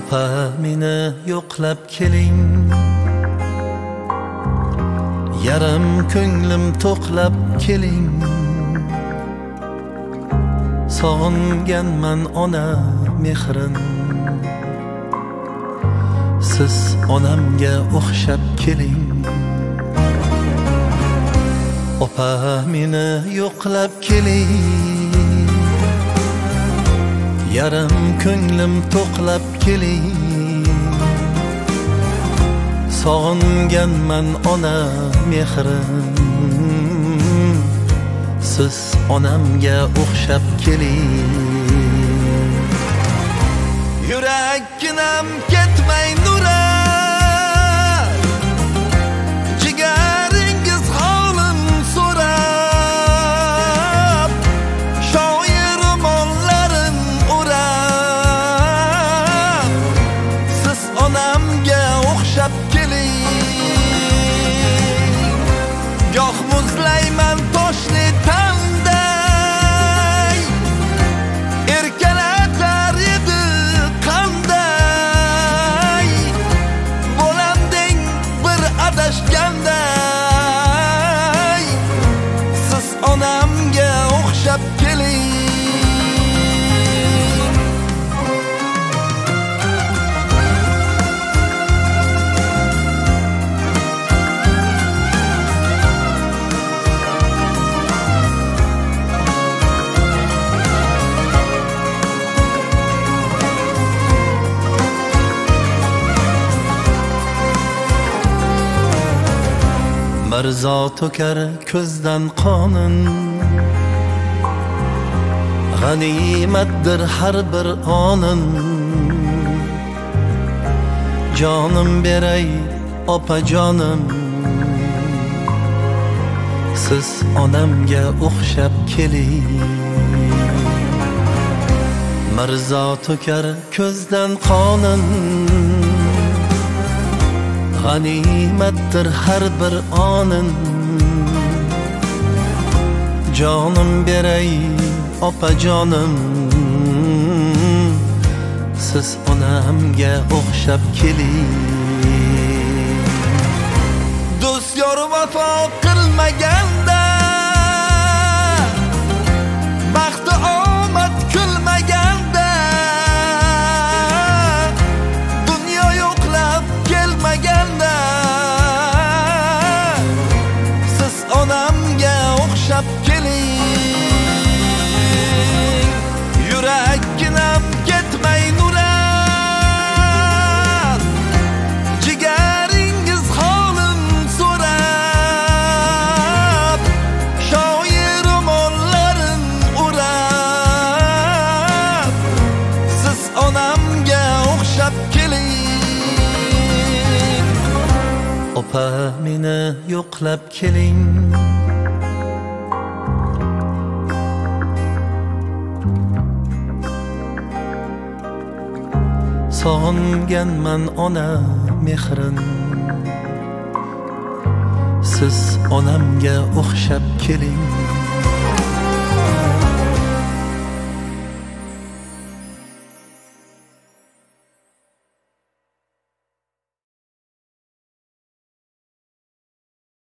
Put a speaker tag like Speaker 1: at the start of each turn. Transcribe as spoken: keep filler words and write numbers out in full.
Speaker 1: opa meni yo'qlab keling, yarim ko'nglim to'qlab keling. Sog'inganman ona mehrin, siz onamga o'xshab keling. Opa meni yo'qlab keling, yarim ko'nglim to'qlab keling. Sog'inganman ona mehrin, siz onamga o'xshab keling. Yurakkinam ketmay nura, jigaringiz holim so'rab, shoir romanlarim o'rab, siz onamga o'xshab keling. Goh muzlayman toshni tanday, erkalatar edi qanday, bo'lamding bir adashganday, siz onamga o'xshab keling. Mirzo to'kar ko'zdan qonin, g'animatdir har bir onin. Jonim beray opa jonim, siz onamga o'xshab keling. Mirzo to'kar ko'zdan qonin, g'animatdir har bir onin. Jonim beray opa jonim, siz onamga o'xshab keling. Do'st yor vafo qilmaganda, baxti omad kulmaganda, dunyo yo'qlab kelmaganda, siz onamga o'xshab keling. Yurakkinam ketmay nura, jigaringiz holim so'rab, shoir romanlarim o'rab, siz onamga o'xshab keling. Opa meni yo'qlab keling, sog'inganman ona mehrin, siz onamga o'xshab keling.